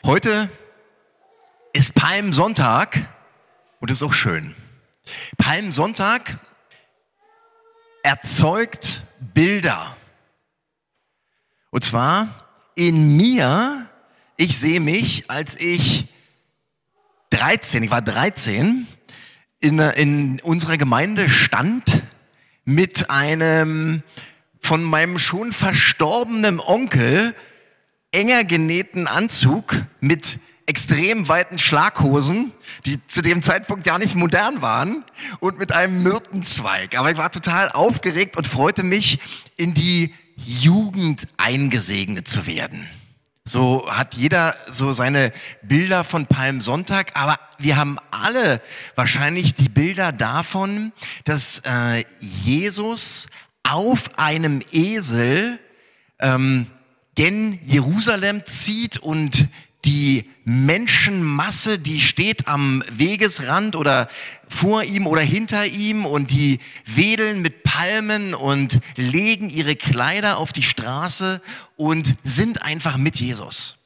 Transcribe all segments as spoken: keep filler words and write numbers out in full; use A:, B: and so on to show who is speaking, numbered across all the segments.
A: Heute ist Palmsonntag und ist auch schön. Palmsonntag erzeugt Bilder. Und zwar in mir, ich sehe mich, als ich dreizehn, ich war dreizehn, in, in unserer Gemeinde stand mit einem von meinem schon verstorbenen Onkel enger genähten Anzug mit extrem weiten Schlaghosen, die zu dem Zeitpunkt ja nicht modern waren, und mit einem Myrtenzweig. Aber ich war total aufgeregt und freute mich, in die Jugend eingesegnet zu werden. So hat jeder so seine Bilder von Palmsonntag, aber wir haben alle wahrscheinlich die Bilder davon, dass äh, Jesus auf einem Esel ähm, gen Jerusalem zieht und die Menschenmasse, die steht am Wegesrand oder vor ihm oder hinter ihm, und die wedeln mit Palmen und legen ihre Kleider auf die Straße und sind einfach mit Jesus.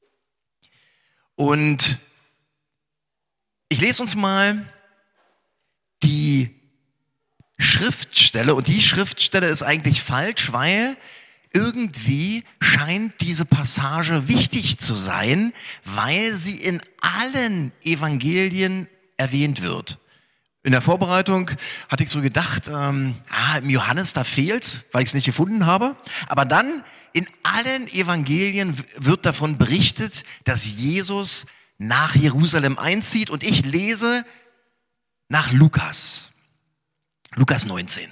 A: Und ich lese uns mal die Schriftstelle, und die Schriftstelle ist eigentlich falsch, weil irgendwie scheint diese Passage wichtig zu sein, weil sie in allen Evangelien erwähnt wird. In der Vorbereitung hatte ich so gedacht, ähm, ah, im Johannes, da fehlt's, weil ich es nicht gefunden habe. Aber dann in allen Evangelien wird davon berichtet, dass Jesus nach Jerusalem einzieht. Und ich lese nach Lukas, Lukas neunzehn.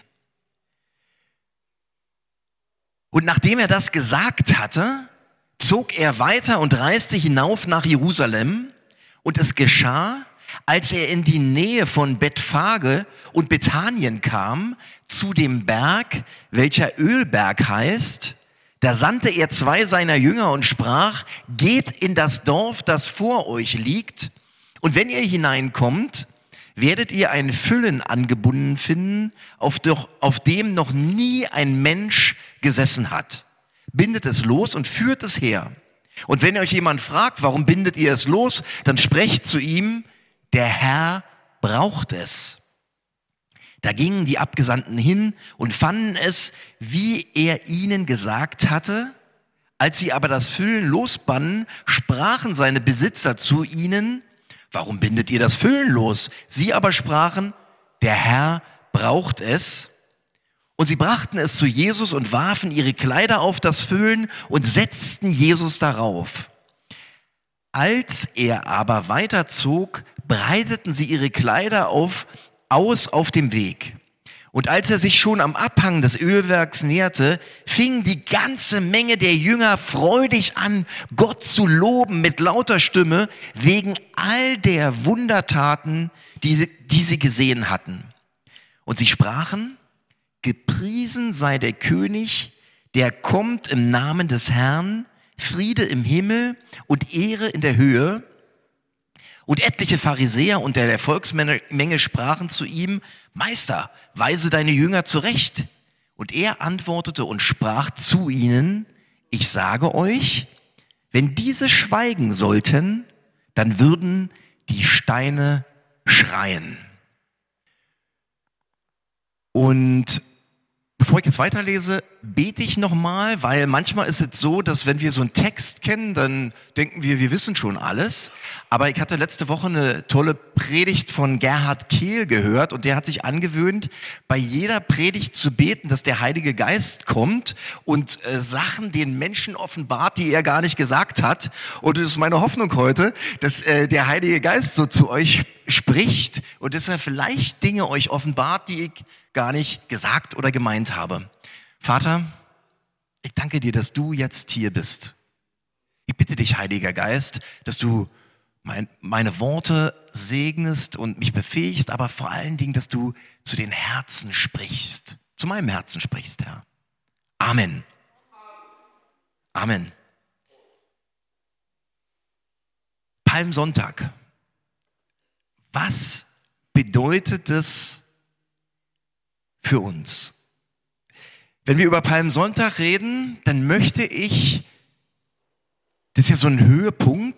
A: Und nachdem er das gesagt hatte, zog er weiter und reiste hinauf nach Jerusalem. Und es geschah, als er in die Nähe von Bethphage und Bethanien kam, zu dem Berg, welcher Ölberg heißt, da sandte er zwei seiner Jünger und sprach: Geht in das Dorf, das vor euch liegt, und wenn ihr hineinkommt, werdet ihr ein Füllen angebunden finden, auf, doch, auf dem noch nie ein Mensch gesessen hat. Bindet es los und führt es her. Und wenn euch jemand fragt, warum bindet ihr es los, dann sprecht zu ihm: Der Herr braucht es. Da gingen die Abgesandten hin und fanden es, wie er ihnen gesagt hatte. Als sie aber das Füllen losbanden, sprachen seine Besitzer zu ihnen: Warum bindet ihr das Füllen los? Sie aber sprachen: Der Herr braucht es. Und sie brachten es zu Jesus und warfen ihre Kleider auf das Füllen und setzten Jesus darauf. Als er aber weiterzog, breiteten sie ihre Kleider auf, aus auf dem Weg. Und als er sich schon am Abhang des Ölwerks näherte, fing die ganze Menge der Jünger freudig an, Gott zu loben mit lauter Stimme, wegen all der Wundertaten, die sie, die sie gesehen hatten. Und sie sprachen: Gepriesen sei der König, der kommt im Namen des Herrn, Friede im Himmel und Ehre in der Höhe. Und etliche Pharisäer unter der Volksmenge sprachen zu ihm: Meister, weise deine Jünger zurecht. Und er antwortete und sprach zu ihnen: Ich sage euch, wenn diese schweigen sollten, dann würden die Steine schreien. Und bevor ich jetzt weiterlese, bete ich nochmal, weil manchmal ist es so, dass wenn wir so einen Text kennen, dann denken wir, wir wissen schon alles. Aber ich hatte letzte Woche eine tolle Predigt von Gerhard Kehl gehört, und der hat sich angewöhnt, bei jeder Predigt zu beten, dass der Heilige Geist kommt und äh, Sachen den Menschen offenbart, die er gar nicht gesagt hat. Und es ist meine Hoffnung heute, dass äh, der Heilige Geist so zu euch spricht und dass er vielleicht Dinge euch offenbart, die ich gar nicht gesagt oder gemeint habe. Vater, ich danke dir, dass du jetzt hier bist. Ich bitte dich, Heiliger Geist, dass du mein, meine Worte segnest und mich befähigst, aber vor allen Dingen, dass du zu den Herzen sprichst, zu meinem Herzen sprichst, Herr. Amen. Amen. Palmsonntag. Was bedeutet es für uns? Wenn wir über Palmsonntag reden, dann möchte ich, das ist ja so ein Höhepunkt,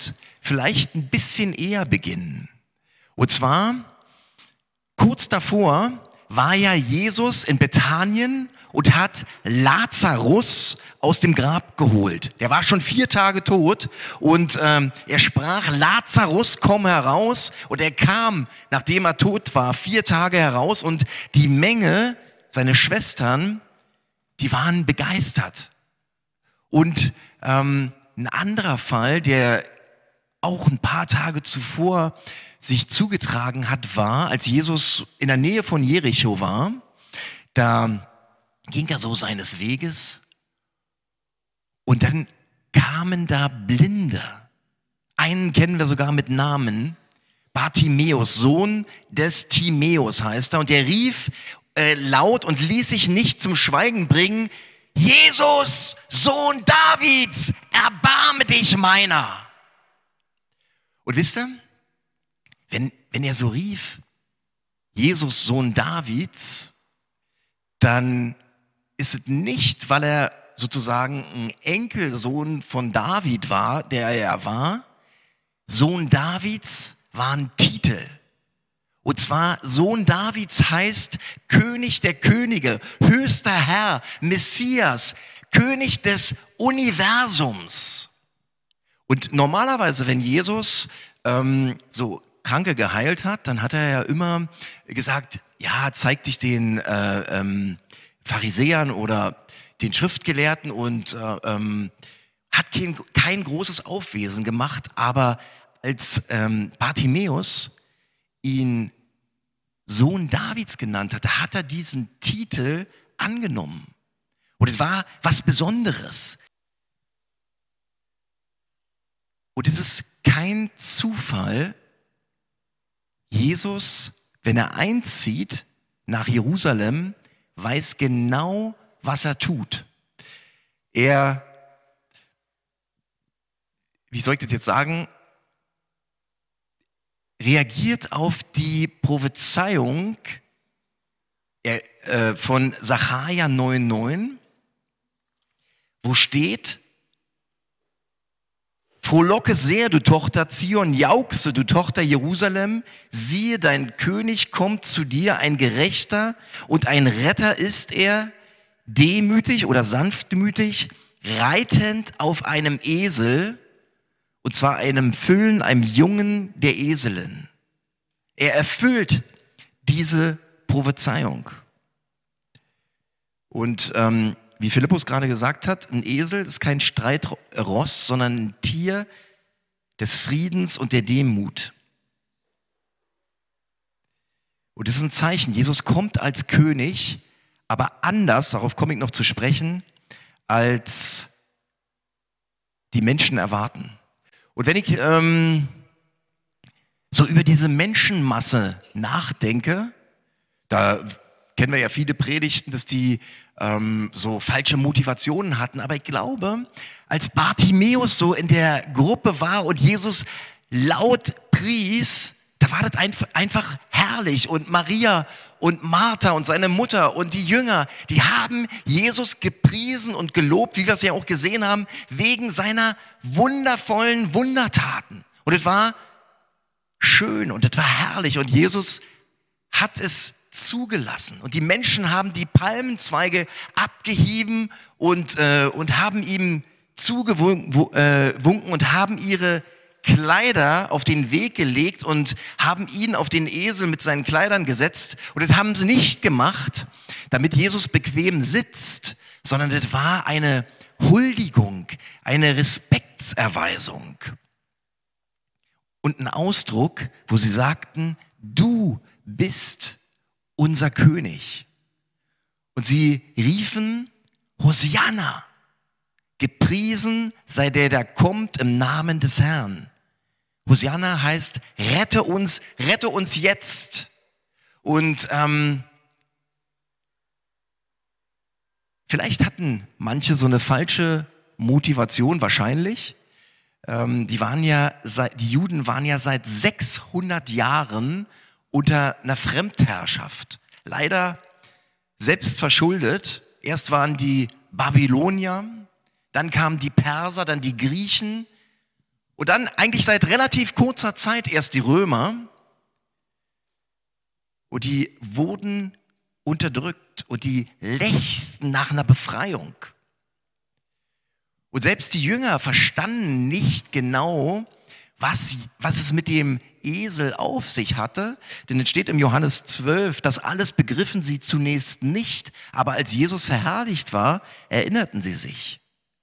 A: vielleicht ein bisschen eher beginnen. Und zwar, kurz davor war ja Jesus in Bethanien und hat Lazarus aus dem Grab geholt. Der war schon vier Tage tot und ähm, er sprach, Lazarus, komm heraus. Und er kam, nachdem er tot war, vier Tage heraus und die Menge, seine Schwestern, die waren begeistert. Und ähm, ein anderer Fall, der auch ein paar Tage zuvor sich zugetragen hat, war, als Jesus in der Nähe von Jericho war, da ging er so seines Weges und dann kamen da Blinde. Einen kennen wir sogar mit Namen, Bartimäus, Sohn des Timäus heißt er, und der rief äh, laut und ließ sich nicht zum Schweigen bringen, Jesus, Sohn Davids, erbarme dich meiner. Und wisst ihr, wenn, wenn er so rief, Jesus, Sohn Davids, dann ist es nicht, weil er sozusagen ein Enkelsohn von David war, der er war. Sohn Davids war ein Titel. Und zwar Sohn Davids heißt König der Könige, höchster Herr, Messias, König des Universums. Und normalerweise, wenn Jesus ähm, so Kranke geheilt hat, dann hat er ja immer gesagt, ja, zeig dich den äh, ähm, Pharisäern oder den Schriftgelehrten und äh, ähm, hat kein, kein großes Aufwesen gemacht, aber als ähm, Bartimäus ihn Sohn Davids genannt hat, da hat er diesen Titel angenommen. Und es war was Besonderes. Und es ist kein Zufall, Jesus, wenn er einzieht nach Jerusalem, weiß genau, was er tut. Er, wie soll ich das jetzt sagen, reagiert auf die Prophezeiung äh, von Sacharja neun neun, wo steht, frohlocke sehr, du Tochter Zion, jauchze, du Tochter Jerusalem, siehe, dein König kommt zu dir, ein Gerechter und ein Retter ist er, demütig oder sanftmütig, reitend auf einem Esel, und zwar einem Füllen, einem Jungen der Eselin. Er erfüllt diese Prophezeiung. Und ähm, wie Philippus gerade gesagt hat, ein Esel ist kein Streitross, sondern ein Tier des Friedens und der Demut. Und das ist ein Zeichen. Jesus kommt als König, aber anders, darauf komme ich noch zu sprechen, als die Menschen erwarten. Und wenn ich ähm, so über diese Menschenmasse nachdenke, da kennen wir ja viele Predigten, dass die ähm, so falsche Motivationen hatten. Aber ich glaube, als Bartimäus so in der Gruppe war und Jesus laut pries, da war das einfach, einfach herrlich. Und Maria und Martha und seine Mutter und die Jünger, die haben Jesus gepriesen und gelobt, wie wir es ja auch gesehen haben, wegen seiner wundervollen Wundertaten. Und es war schön und es war herrlich. Und Jesus hat es zugelassen. Und die Menschen haben die Palmenzweige abgehieben und, äh, und haben ihm zugewunken äh, und haben ihre Kleider auf den Weg gelegt und haben ihn auf den Esel mit seinen Kleidern gesetzt. Und das haben sie nicht gemacht, damit Jesus bequem sitzt, sondern das war eine Huldigung, eine Respektserweisung. Und ein Ausdruck, wo sie sagten, du bist unser König. Und sie riefen, Hosianna, gepriesen sei der, der kommt im Namen des Herrn. Hosianna heißt, rette uns, rette uns jetzt. Und ähm, vielleicht hatten manche so eine falsche Motivation, wahrscheinlich. Ähm, die waren ja, die Juden waren ja seit sechshundert Jahren unter einer Fremdherrschaft. Leider selbst verschuldet. Erst waren die Babylonier, dann kamen die Perser, dann die Griechen. Und dann eigentlich seit relativ kurzer Zeit erst die Römer. Und die wurden unterdrückt und die lechzten nach einer Befreiung. Und selbst die Jünger verstanden nicht genau, was, was es mit dem Esel auf sich hatte. Denn es steht im Johannes zwölf, das alles begriffen sie zunächst nicht, aber als Jesus verherrlicht war, erinnerten sie sich.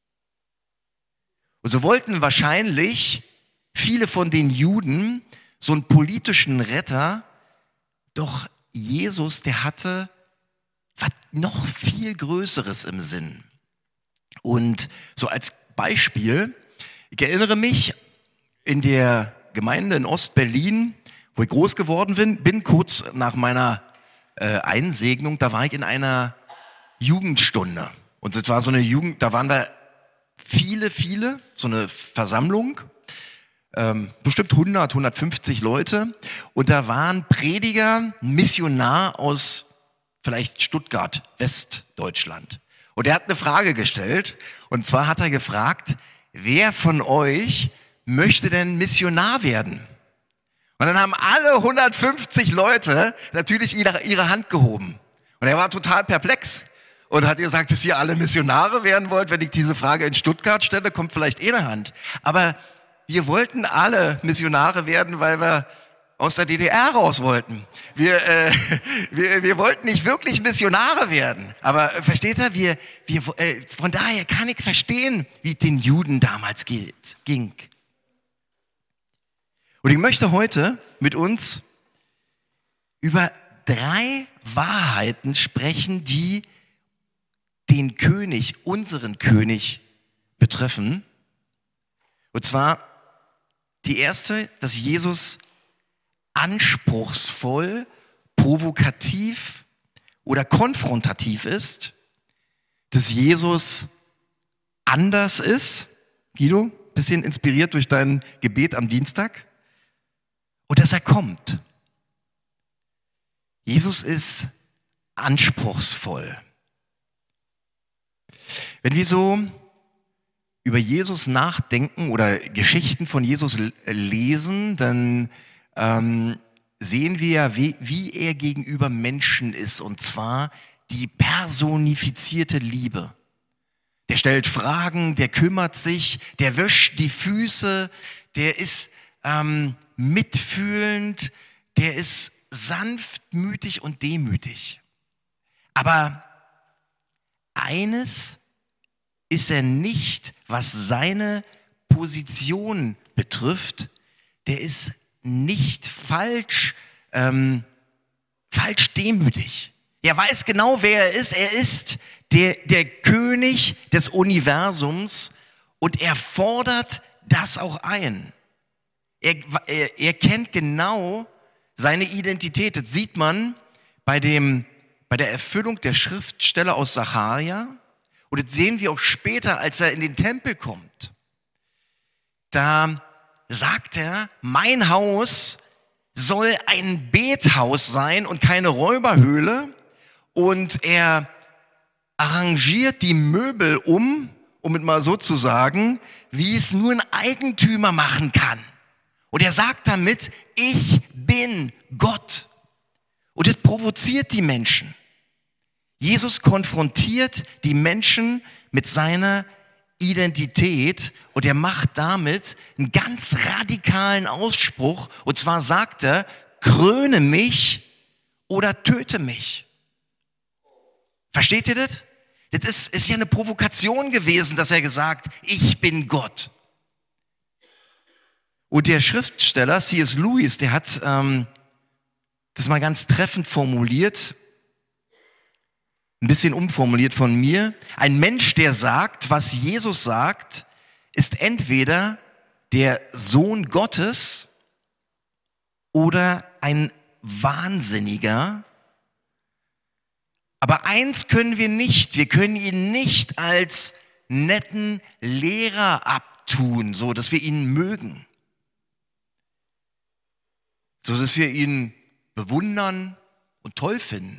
A: Und so wollten wahrscheinlich viele von den Juden so einen politischen Retter, doch Jesus, der hatte was noch viel Größeres im Sinn. Und so als Beispiel, ich erinnere mich in der Gemeinde in Ostberlin, wo ich groß geworden bin, bin kurz nach meiner äh, Einsegnung, da war ich in einer Jugendstunde. Und das war so eine Jugend, da waren wir viele, viele, so eine Versammlung, ähm, bestimmt hundert, hundertfünfzig Leute. Und da waren Prediger, ein Missionar aus vielleicht Stuttgart, Westdeutschland. Und er hat eine Frage gestellt. Und zwar hat er gefragt, wer von euch möchte denn Missionar werden? Und dann haben alle hundertfünfzig Leute natürlich ihre, ihre Hand gehoben. Und er war total perplex und hat gesagt, dass ihr alle Missionare werden wollt. Wenn ich diese Frage in Stuttgart stelle, kommt vielleicht eh eine Hand. Aber wir wollten alle Missionare werden, weil wir aus der D D R raus wollten. Wir, äh, wir, wir wollten nicht wirklich Missionare werden. Aber äh, versteht ihr, wir, wir, äh, von daher kann ich verstehen, wie es den Juden damals geht, ging. Und ich möchte heute mit uns über drei Wahrheiten sprechen, die den König, unseren König betreffen. Und zwar die erste, dass Jesus anspruchsvoll, provokativ oder konfrontativ ist, dass Jesus anders ist. Guido, bisschen inspiriert durch dein Gebet am Dienstag. Und dass er kommt. Jesus ist anspruchsvoll. Wenn wir so über Jesus nachdenken oder Geschichten von Jesus lesen, dann ähm, sehen wir ja, wie, wie er gegenüber Menschen ist. Und zwar die personifizierte Liebe. Der stellt Fragen, der kümmert sich, der wäscht die Füße, der ist ähm, mitfühlend, der ist sanftmütig und demütig. Aber eines ist er nicht, was seine Position betrifft, der ist nicht falsch, ähm, falsch demütig. Er weiß genau, wer er ist. Er ist der, der König des Universums und er fordert das auch ein. Er, er, er kennt genau seine Identität. Das sieht man bei, dem, bei der Erfüllung der Schriftstelle aus Sacharja. Und das sehen wir auch später, als er in den Tempel kommt. Da sagt er, mein Haus soll ein Bethaus sein und keine Räuberhöhle. Und er arrangiert die Möbel um, um es mal so zu sagen, wie es nur ein Eigentümer machen kann. Und er sagt damit, ich bin Gott. Und das provoziert die Menschen. Jesus konfrontiert die Menschen mit seiner Identität und er macht damit einen ganz radikalen Ausspruch. Und zwar sagt er, kröne mich oder töte mich. Versteht ihr das? Das ist, ist ja eine Provokation gewesen, dass er gesagt, ich bin Gott. Und der Schriftsteller C S Lewis, der hat ähm, das mal ganz treffend formuliert, ein bisschen umformuliert von mir. Ein Mensch, der sagt, was Jesus sagt, ist entweder der Sohn Gottes oder ein Wahnsinniger. Aber eins können wir nicht, wir können ihn nicht als netten Lehrer abtun, so dass wir ihn mögen. So dass wir ihn bewundern und toll finden.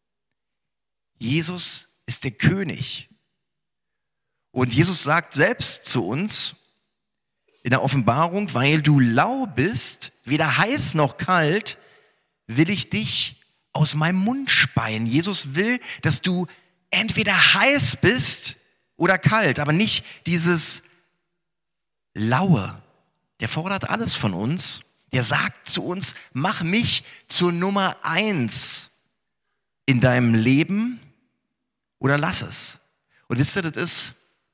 A: Jesus ist der König. Und Jesus sagt selbst zu uns in der Offenbarung, weil du lau bist, weder heiß noch kalt, will ich dich aus meinem Mund speien. Jesus will, dass du entweder heiß bist oder kalt, aber nicht dieses Laue. Der fordert alles von uns. Der sagt zu uns, mach mich zur Nummer eins in deinem Leben oder lass es. Und wisst ihr, das ist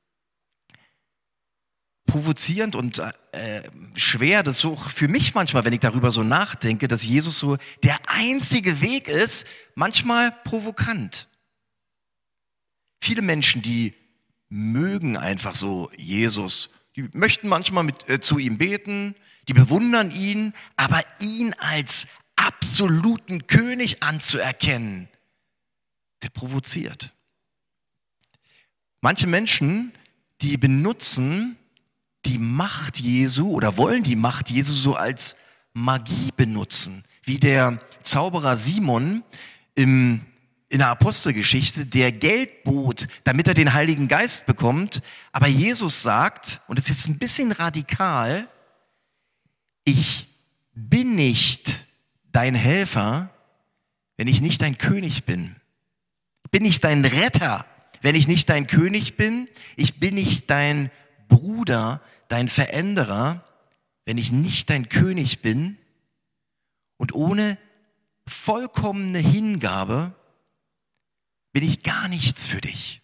A: provozierend und äh, schwer, das so für mich manchmal, wenn ich darüber so nachdenke, dass Jesus so der einzige Weg ist, manchmal provokant. Viele Menschen, die mögen einfach so Jesus, die möchten manchmal mit, äh, zu ihm beten, die bewundern ihn, aber ihn als absoluten König anzuerkennen, der provoziert. Manche Menschen, die benutzen die Macht Jesu oder wollen die Macht Jesu so als Magie benutzen, wie der Zauberer Simon im, in der Apostelgeschichte, der Geld bot, damit er den Heiligen Geist bekommt. Aber Jesus sagt, und das ist jetzt ein bisschen radikal, ich bin nicht dein Helfer, wenn ich nicht dein König bin. Ich bin nicht dein Retter, wenn ich nicht dein König bin. Ich bin nicht dein Bruder, dein Veränderer, wenn ich nicht dein König bin. Und ohne vollkommene Hingabe bin ich gar nichts für dich.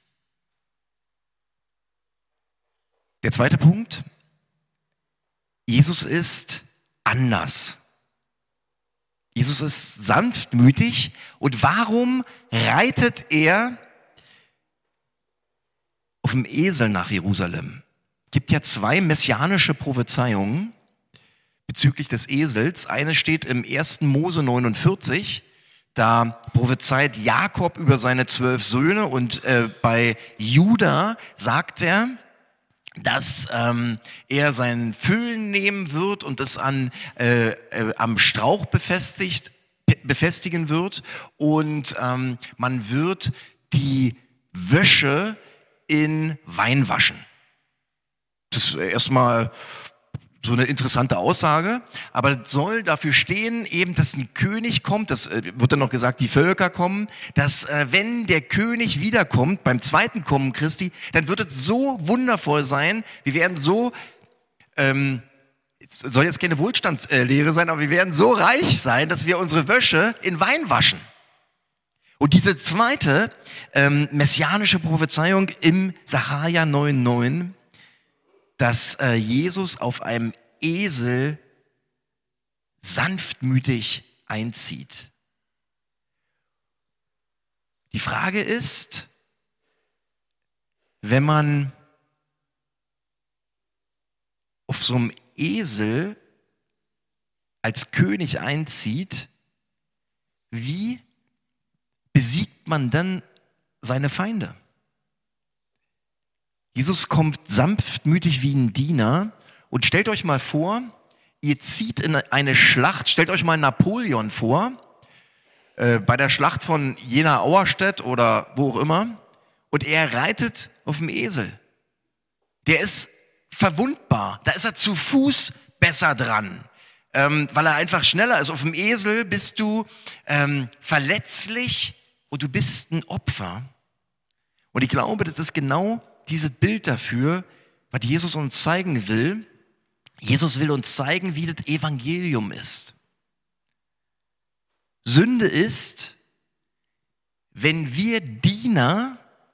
A: Der zweite Punkt, Jesus ist anders. Jesus ist sanftmütig. Und warum reitet er auf dem Esel nach Jerusalem? Es gibt ja zwei messianische Prophezeiungen bezüglich des Esels. Eine steht im ersten Mose neunundvierzig. Da prophezeit Jakob über seine zwölf Söhne und äh, bei Juda sagt er, dass ähm, er seinen Füllen nehmen wird und es an, äh, äh, am Strauch befestigt, befestigen wird und ähm, man wird die Wäsche in Wein waschen. Das ist erstmal so eine interessante Aussage, aber es soll dafür stehen, eben, dass ein König kommt, das äh, wird dann noch gesagt, die Völker kommen, dass äh, wenn der König wiederkommt, beim zweiten Kommen Christi, dann wird es so wundervoll sein, wir werden so, ähm, es soll jetzt keine Wohlstandslehre sein, aber wir werden so reich sein, dass wir unsere Wäsche in Wein waschen. Und diese zweite ähm, messianische Prophezeiung im Sacharja neun neun, dass äh, Jesus auf einem Esel sanftmütig einzieht. Die Frage ist, wenn man auf so einem Esel als König einzieht, wie besiegt man dann seine Feinde? Jesus kommt sanftmütig wie ein Diener und stellt euch mal vor, ihr zieht in eine Schlacht, stellt euch mal Napoleon vor, äh, bei der Schlacht von Jena-Auerstedt oder wo auch immer, und er reitet auf dem Esel. Der ist verwundbar, da ist er zu Fuß besser dran, ähm, weil er einfach schneller ist. Auf dem Esel bist du ähm, verletzlich und du bist ein Opfer. Und ich glaube, das ist genau dieses Bild dafür, was Jesus uns zeigen will. Jesus will uns zeigen, wie das Evangelium ist. Sünde ist, wenn wir Diener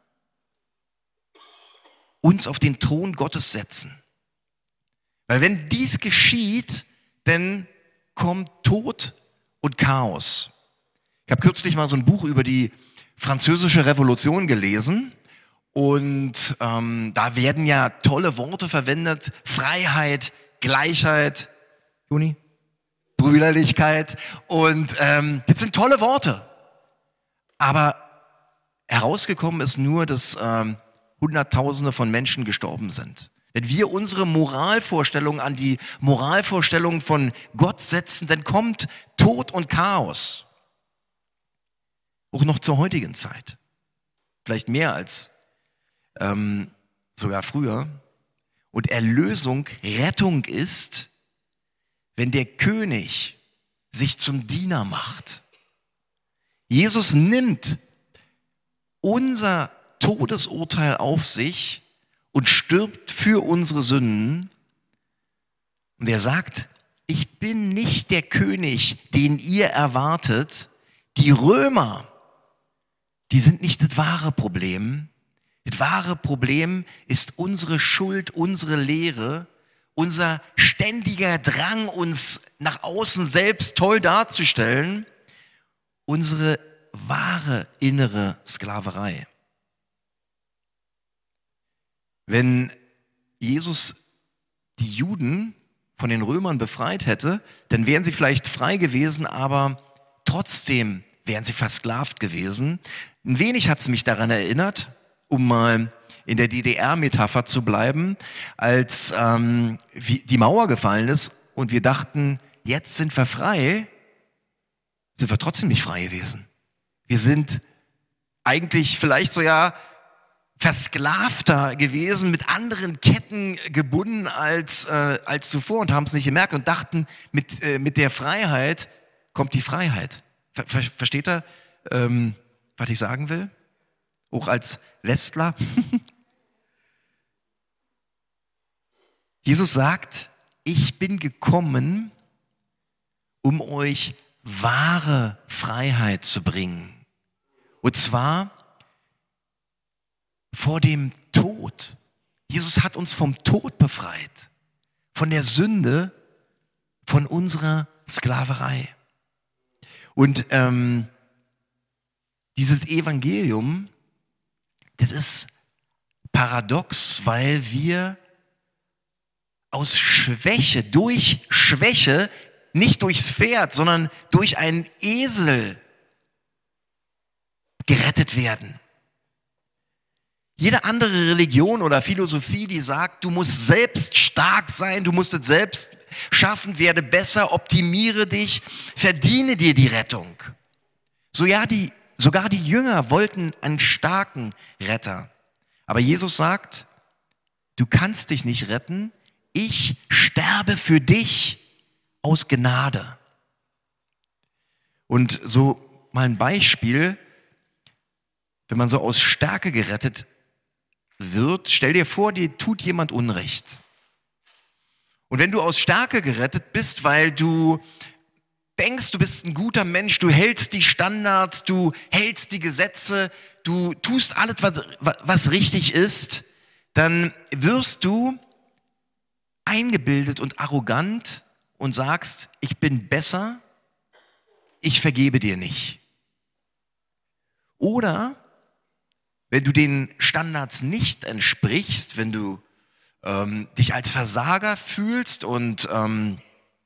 A: uns auf den Thron Gottes setzen. Weil wenn dies geschieht, dann kommt Tod und Chaos. Ich habe kürzlich mal so ein Buch über die Französische Revolution gelesen. Und ähm, da werden ja tolle Worte verwendet, Freiheit, Gleichheit, Juni, Brüderlichkeit. Und ähm, das sind tolle Worte. Aber herausgekommen ist nur, dass ähm, Hunderttausende von Menschen gestorben sind. Wenn wir unsere Moralvorstellungen an die Moralvorstellungen von Gott setzen, dann kommt Tod und Chaos. Auch noch zur heutigen Zeit. Vielleicht mehr als Ähm, sogar früher. und Erlösung, Rettung ist, wenn der König sich zum Diener macht. Jesus nimmt unser Todesurteil auf sich und stirbt für unsere Sünden. Und er sagt, ich bin nicht der König, den ihr erwartet. Die Römer, die sind nicht das wahre Problem. Das wahre Problem ist unsere Schuld, unsere Leere, unser ständiger Drang, uns nach außen selbst toll darzustellen, unsere wahre innere Sklaverei. Wenn Jesus die Juden von den Römern befreit hätte, dann wären sie vielleicht frei gewesen, aber trotzdem wären sie versklavt gewesen. Ein wenig hat es mich daran erinnert, um mal in der D D R-Metapher zu bleiben, als ähm, wie die Mauer gefallen ist und wir dachten, jetzt sind wir frei, sind wir trotzdem nicht frei gewesen. Wir sind eigentlich vielleicht so ja versklavter gewesen, mit anderen Ketten gebunden als, äh, als zuvor und haben es nicht gemerkt und dachten, mit, äh, mit der Freiheit kommt die Freiheit. Ver, ver, versteht ihr, ähm, was ich sagen will? Auch als Westler. Jesus sagt, ich bin gekommen, um euch wahre Freiheit zu bringen. Und zwar vor dem Tod. Jesus hat uns vom Tod befreit, von der Sünde, von unserer Sklaverei. Und ähm, dieses Evangelium, das ist paradox, weil wir aus Schwäche, durch Schwäche, nicht durchs Pferd, sondern durch einen Esel gerettet werden. Jede andere Religion oder Philosophie, die sagt, du musst selbst stark sein, du musst es selbst schaffen, werde besser, optimiere dich, verdiene dir die Rettung. So ja, die, sogar die Jünger wollten einen starken Retter. Aber Jesus sagt, du kannst dich nicht retten, ich sterbe für dich aus Gnade. Und so mal ein Beispiel, wenn man so aus Stärke gerettet wird, stell dir vor, dir tut jemand Unrecht. Und wenn du aus Stärke gerettet bist, weil du denkst, du bist ein guter Mensch, du hältst die Standards, du hältst die Gesetze, du tust alles, was, was richtig ist, dann wirst du eingebildet und arrogant und sagst, ich bin besser, ich vergebe dir nicht. Oder wenn du den Standards nicht entsprichst, wenn du ähm, dich als Versager fühlst und ähm,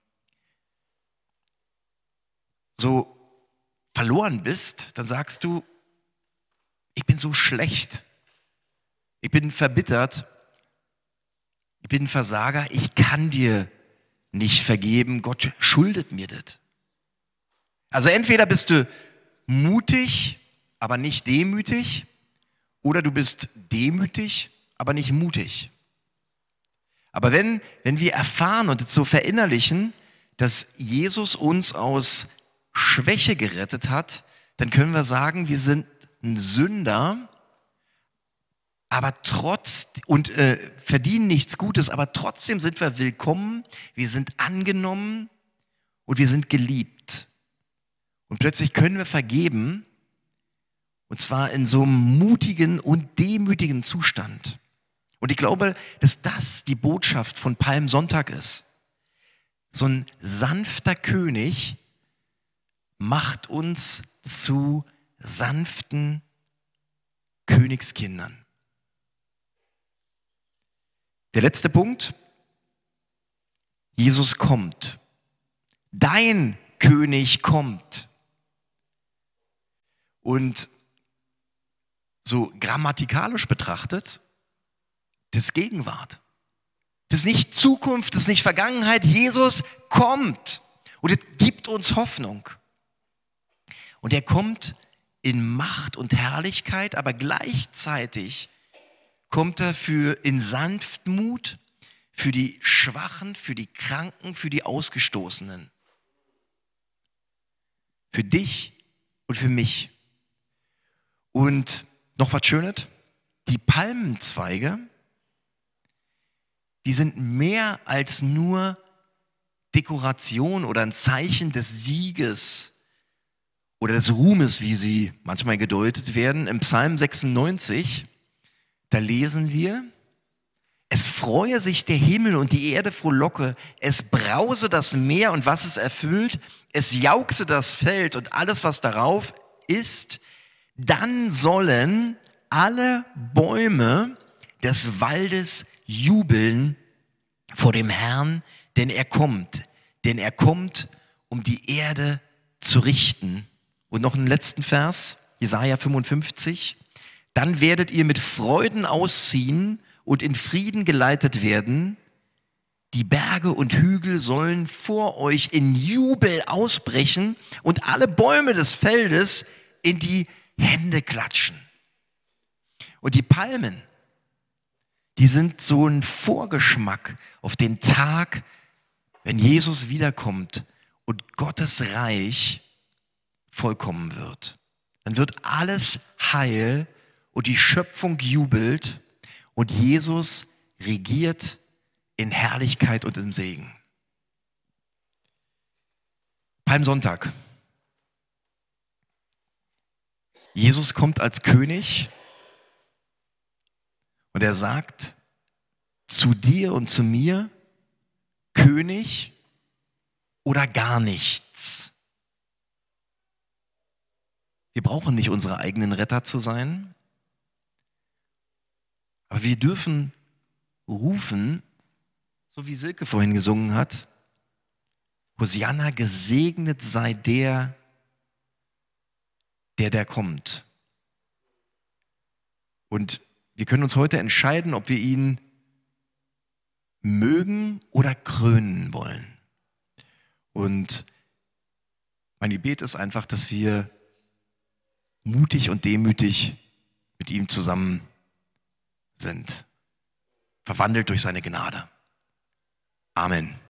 A: so verloren bist, dann sagst du, ich bin so schlecht, ich bin verbittert, ich bin ein Versager, ich kann dir nicht vergeben, Gott schuldet mir das. Also entweder bist du mutig, aber nicht demütig, oder du bist demütig, aber nicht mutig. Aber wenn, wenn wir erfahren und es so verinnerlichen, dass Jesus uns aus Schwäche gerettet hat, dann können wir sagen, wir sind ein Sünder, aber trotz und äh, verdienen nichts Gutes, aber trotzdem sind wir willkommen, wir sind angenommen und wir sind geliebt. Und plötzlich können wir vergeben, und zwar in so einem mutigen und demütigen Zustand. Und ich glaube, dass das die Botschaft von Palmsonntag ist. So ein sanfter König macht uns zu sanften Königskindern. Der letzte Punkt. Jesus kommt. Dein König kommt. Und so grammatikalisch betrachtet, das ist Gegenwart. Das ist nicht Zukunft, das ist nicht Vergangenheit. Jesus kommt und es gibt uns Hoffnung. Und er kommt in Macht und Herrlichkeit, aber gleichzeitig kommt er für in Sanftmut, für die Schwachen, für die Kranken, für die Ausgestoßenen. Für dich und für mich. Und noch was Schönes, die Palmenzweige, die sind mehr als nur Dekoration oder ein Zeichen des Sieges oder des Ruhmes, wie sie manchmal gedeutet werden. Im Psalm sechsundneunzig, da lesen wir: Es freue sich der Himmel und die Erde frohlocke, es brause das Meer und was es erfüllt, es jauchze das Feld und alles, was darauf ist. Dann sollen alle Bäume des Waldes jubeln vor dem Herrn, denn er kommt, denn er kommt, um die Erde zu richten. Und noch einen letzten Vers, Jesaja fünfundfünfzig. Dann werdet ihr mit Freuden ausziehen und in Frieden geleitet werden. Die Berge und Hügel sollen vor euch in Jubel ausbrechen und alle Bäume des Feldes in die Hände klatschen. Und die Palmen, die sind so ein Vorgeschmack auf den Tag, wenn Jesus wiederkommt und Gottes Reich vollkommen wird. Dann wird alles heil und die Schöpfung jubelt und Jesus regiert in Herrlichkeit und im Segen. Palmsonntag. Jesus kommt als König und er sagt zu dir und zu mir: König oder gar nichts. Wir brauchen nicht unsere eigenen Retter zu sein, aber wir dürfen rufen, so wie Silke vorhin gesungen hat: Hosianna, gesegnet sei der, der da kommt. Und wir können uns heute entscheiden, ob wir ihn mögen oder krönen wollen. Und mein Gebet ist einfach, dass wir mutig und demütig mit ihm zusammen sind, verwandelt durch seine Gnade. Amen.